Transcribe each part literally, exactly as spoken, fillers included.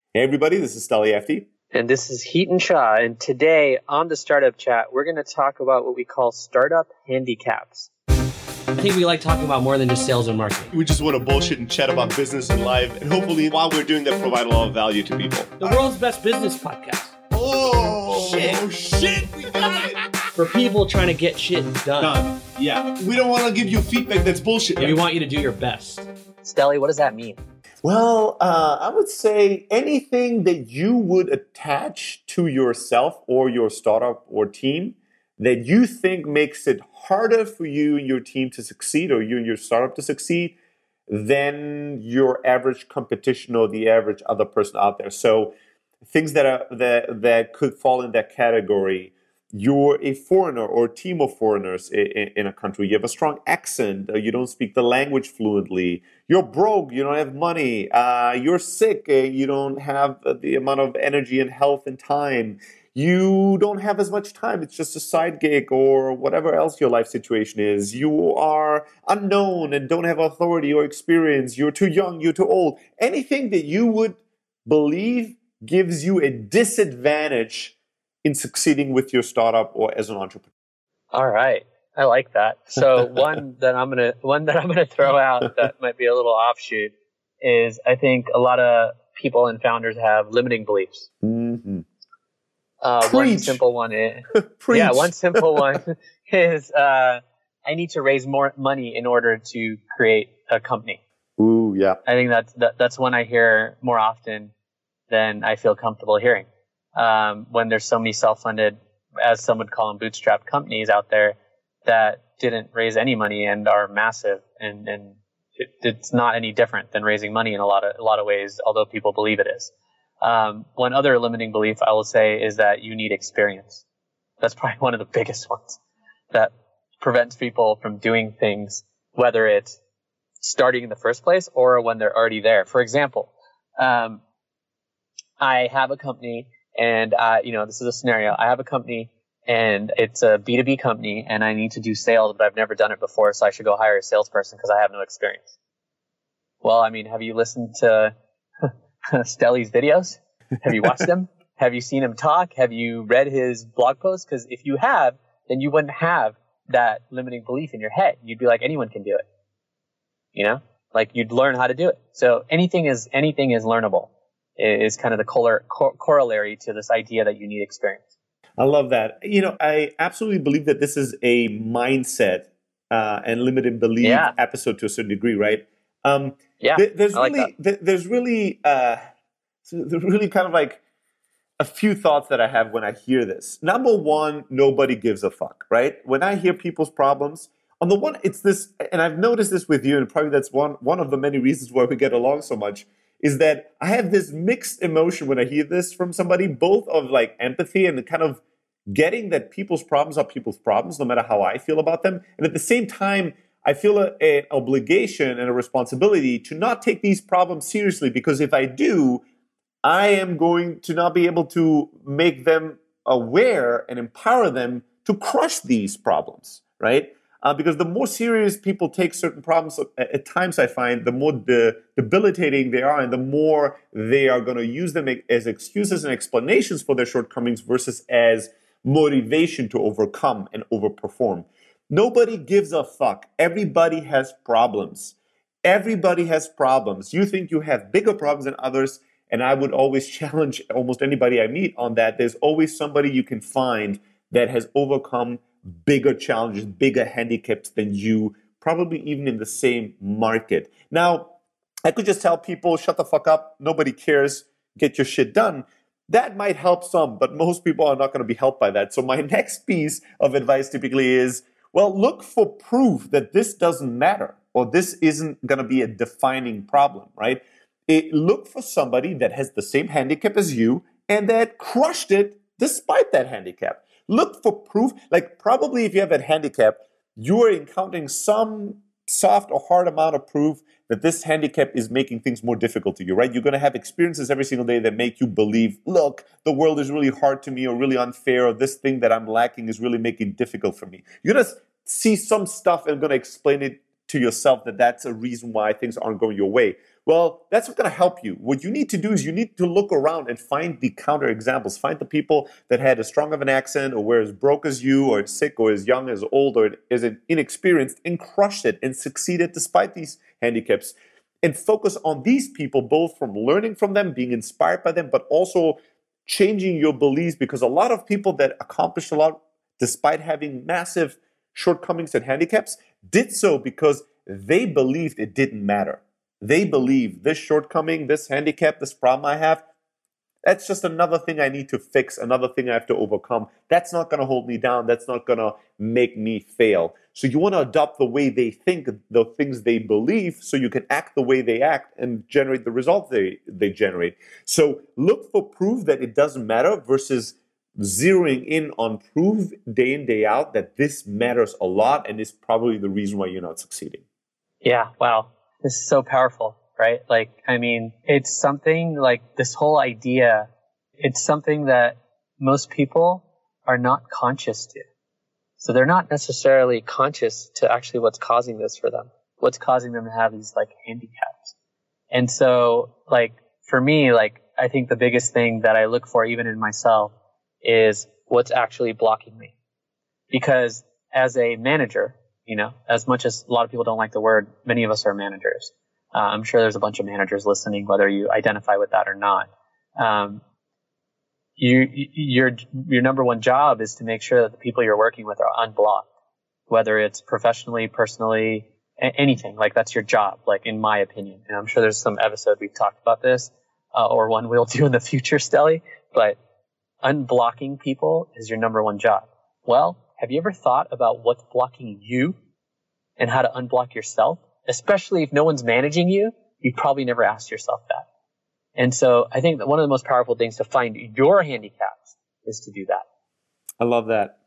Hey everybody, this is Steli Efti. And this is Heaton Shah. And today on the Startup Chat, we're going to talk about what we call startup handicaps. I think we like talking about more than just sales and marketing. We just want to bullshit and chat about business and life, and hopefully while we're doing that, provide a lot of value to people. The world's best business podcast. Oh, shit. Oh, shit. We got it. For people trying to get shit done. Done. Yeah. We don't want to give you feedback that's bullshit. Yeah, we want you to do your best. Steli, what does that mean? Well, uh, I would say anything that you would attach to yourself or your startup or team that you think makes it harder for you and your team to succeed or you and your startup to succeed than your average competition or the average other person out there. So things that are that that could fall in that category. You're a foreigner or a team of foreigners in, in a country. You have a strong accent. You don't speak the language fluently. You're broke. You don't have money. Uh, you're sick. You don't have the amount of energy and health and time. You don't have as much time. It's just a side gig or whatever else your life situation is. You are unknown and don't have authority or experience. You're too young. You're too old. Anything that you would believe gives you a disadvantage in succeeding with your startup or as an entrepreneur. All right. I like that. So one that I'm gonna one that I'm gonna throw out that might be a little offshoot is I think a lot of people and founders have limiting beliefs. Mm-hmm. Uh, one simple one is yeah, one simple one is uh, I need to raise more money in order to create a company. Ooh, yeah. I think that's that, that's one I hear more often than I feel comfortable hearing. Um, when there's so many self-funded, as some would call them, bootstrap companies out there that didn't raise any money and are massive, and, and it, it's not any different than raising money in a lot of a lot of ways, although people believe it is. Um, one other limiting belief I will say is that you need experience. That's probably one of the biggest ones that prevents people from doing things, whether it's starting in the first place or when they're already there. For example, um, I have a company. And, uh, you know, this is a scenario. I have a company and it's a B two B company and I need to do sales, but I've never done it before. So I should go hire a salesperson because I have no experience. Well, I mean, have you listened to Steli's videos? Have you watched them? Have you seen him talk? Have you read his blog posts? Because if you have, then you wouldn't have that limiting belief in your head. You'd be like, anyone can do it. You know, like you'd learn how to do it. So anything is, anything is learnable. Is kind of the cor- cor- corollary to this idea that you need experience. I love that. You know, I absolutely believe that this is a mindset uh, and limited belief yeah. episode to a certain degree, right? Um, yeah, th- there's I like really, that. th- there's really, uh, there's really kind of like a few thoughts that I have when I hear this. Number one, nobody gives a fuck, right? When I hear people's problems, on the one, it's this, and I've noticed this with you, and probably that's one one of the many reasons why we get along so much. Is that I have this mixed emotion when I hear this from somebody, both of like empathy and kind of getting that people's problems are people's problems, no matter how I feel about them. And at the same time, I feel an obligation and a responsibility to not take these problems seriously, because if I do, I am going to not be able to make them aware and empower them to crush these problems, right? Uh, because the more serious people take certain problems, at, at times I find, the more de- debilitating they are and the more they are going to use them as excuses and explanations for their shortcomings versus as motivation to overcome and overperform. Nobody gives a fuck. Everybody has problems. Everybody has problems. You think you have bigger problems than others, and I would always challenge almost anybody I meet on that. There's always somebody you can find that has overcome bigger challenges, bigger handicaps than you, probably even in the same market. Now, I could just tell people, shut the fuck up, nobody cares, get your shit done. That might help some, but most people are not going to be helped by that. So my next piece of advice typically is, well, look for proof that this doesn't matter or this isn't going to be a defining problem, right? It, look for somebody that has the same handicap as you and that crushed it despite that handicap. Look for proof. Like probably if you have that handicap, you are encountering some soft or hard amount of proof that this handicap is making things more difficult to you, right? You're going to have experiences every single day that make you believe, look, the world is really hard to me or really unfair, or this thing that I'm lacking is really making it difficult for me. You're going to see some stuff and going to explain it to yourself that that's a reason why things aren't going your way. Well, that's not going to help you. What you need to do is you need to look around and find the counter examples. Find the people that had as strong of an accent or were as broke as you or sick or as young as old or as inexperienced and crushed it and succeeded despite these handicaps. And focus on these people, both from learning from them, being inspired by them, but also changing your beliefs, because a lot of people that accomplished a lot despite having massive shortcomings and handicaps did so because they believed it didn't matter. They believe this shortcoming, this handicap, this problem I have, that's just another thing I need to fix, another thing I have to overcome. That's not going to hold me down. That's not going to make me fail. So you want to adopt the way they think, the things they believe, so you can act the way they act and generate the results they, they generate. So look for proof that it doesn't matter versus zeroing in on proof day in, day out that this matters a lot and is probably the reason why you're not succeeding. Yeah, wow. This is so powerful, right? Like, I mean, it's something like this whole idea, it's something that most people are not conscious to. So they're not necessarily conscious to actually what's causing this for them, what's causing them to have these like handicaps. And so like for me, like I think the biggest thing that I look for even in myself is what's actually blocking me. Because as a manager, you know, as much as a lot of people don't like the word, many of us are managers. Uh, I'm sure there's a bunch of managers listening, whether you identify with that or not. Um, you, your, your number one job is to make sure that the people you're working with are unblocked, whether it's professionally, personally, a- anything. Like that's your job, like in my opinion. And I'm sure there's some episode we've talked about this, uh, or one we'll do in the future, Stelly. But unblocking people is your number one job. Well, have you ever thought about what's blocking you and how to unblock yourself? Especially if no one's managing you, you've probably never asked yourself that. And so I think that one of the most powerful things to find your handicaps is to do that. I love that.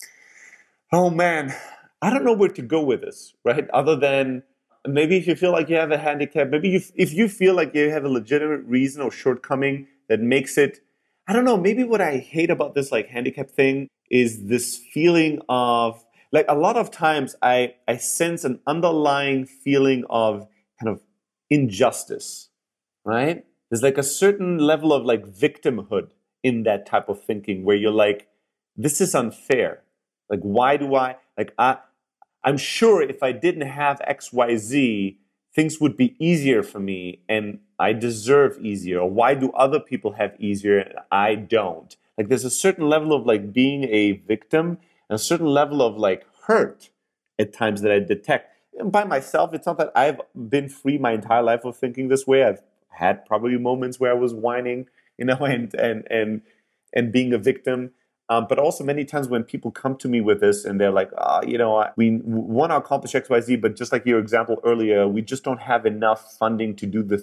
Oh man, I don't know where to go with this, right? Other than maybe if you feel like you have a handicap, maybe you, if you feel like you have a legitimate reason or shortcoming that makes it, I don't know, maybe what I hate about this like handicap thing is this feeling of, like a lot of times I, I sense an underlying feeling of kind of injustice, right? There's like a certain level of like victimhood in that type of thinking where you're like, this is unfair. Like, why do I, like, I, I'm sure if I didn't have X, Y, Z, things would be easier for me and I deserve easier. Or why do other people have easier and I don't? Like there's a certain level of like being a victim and a certain level of like hurt at times that I detect. And by myself, it's not that I've been free my entire life of thinking this way. I've had probably moments where I was whining, you know, and and and and being a victim. Um, but also many times when people come to me with this and they're like, ah, oh, you know, we want to accomplish X, Y, Z, but just like your example earlier, we just don't have enough funding to do the